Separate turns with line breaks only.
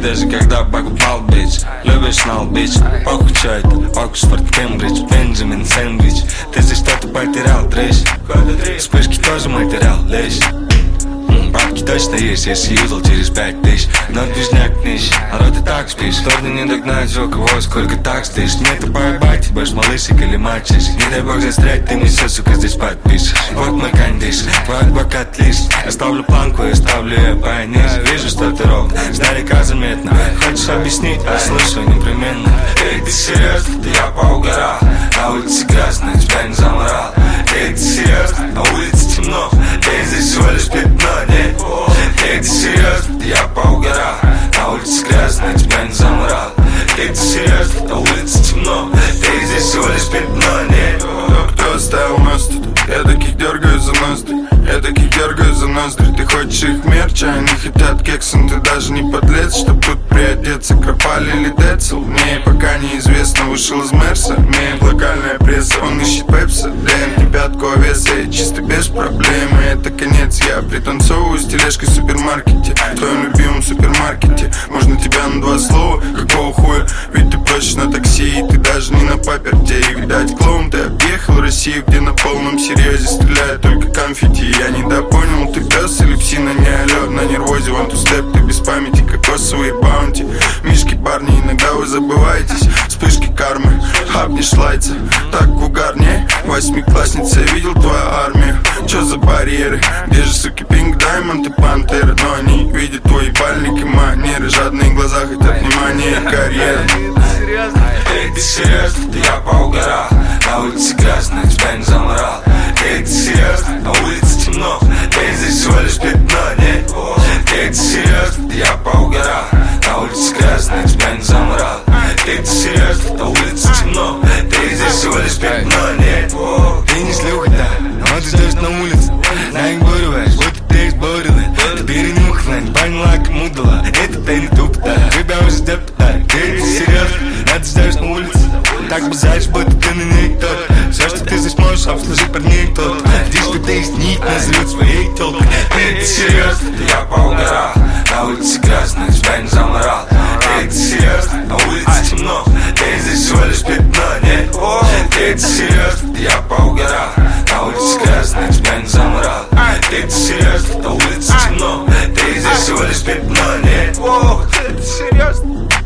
даже когда покупал бич. Любишь знал бич, похуй чё это, Оксфорд, Кембридж, Бенджамин, Сэндвич. Ты здесь что-то потерял, дрыщ. Вспышки тоже материал, лечь. Бабки точно есть, если юзал через 5000. Но движняк нищ, народ и так спишь. Трудно не догнать, у кого сколько так стоишь. Мне-то поебать, будешь малышик или мальчик. Не дай бог застрять, ты мне все, сука, здесь подпишешь. Вот мой кондиш, твой адвокат лишь. Я ставлю планку, я ставлю ее пониже. Вижу, что ты ровно, издалека заметно. Хочешь объяснить, а слушаю непременно. Эй, ты серьезно? Да я поугарал. На улице красная, тебя не заморал. Эй, ты серьезно? На улице темно. Эй, здесь всего лишь пятно, не? Эй, ты серьезно? Да я поугарал. На улице грязно, тебя не заморал. Эй, ты серьезно? На улице темно. Эй, здесь всего лишь пятно, не?
Кто оставил нас тут? Я таких дергаю за ноздри. Я таких дергаю за ноздри. Ты хочешь их мерч, а они хотят кексон. Ты даже не подлец, чтоб тут приодеться. Кропали или Децл? Мне пока неизвестно. Вышел из Мерса, имеет локальная пресса. Он ищет пепси, ДМ, пятку овеса. Я чисто без проблем, и это конец. Я пританцовываю с тележкой в супермаркете. В твоем любимом супермаркете. Можно тебя на 2 слова? Какого хуя? Ведь ты просишь на такси, и ты даже не на паперте. И видать клоун, ты объехал Россию, где на полном серьезе стреляют только конфетти. Я недопонял, ты пес или псина, не алё. На нервозе, one to step, ты без памяти, кокосовые баунти. Мишки, парни, иногда вы забываетесь. Вспышки кармы, хапнешь лайца. Так в угар, не? 8-классница, я видел твою армию. Чё за барьеры? Где же, суки, Пинк Даймонд и Пантеры? Но они видят твой ебальник и манеры. Жадные глаза хотят внимания и карьеры.
Эй, ты серьезно? Да я поугарал. На улице грязно, тебя не заморал. Эй, ты серьезно? На улице темно. Эй, здесь всего лишь пятно, не? Эй, ты серьезно? Да я поугарал. На улице грязно, тебя не заморал. Эй, ты серьезно? На улице темно. Эй, здесь всего лишь пятно, не? Ты не шлюха, да, но ты ждешь на улице. На их бурываешь, будто ты изборила. Ты перенюхала, не поняла, кому дала. Это ты не туп, да, тебя уже ждет, да. Эй, ты серьезно? Да ты ждешь на улице. Так базаришь, будто ты на ней тот. Все, что ты здесь можешь, обслужить парней тот. Здесь кто-то из них назовет своей телкой. Эй, ты серьезно? Да я поугарал. На улице грязно, тебя не заморал. Эй, ты серьезно? На улице темно. Эй, здесь всего лишь пятно, не? Эй, ты серьезно? Да я поугарал. На улице грязно, тебя не заморал. Эй, ты серьезно? На улице темно. Эй, здесь всего лишь пятно, не?
Ты серьезно?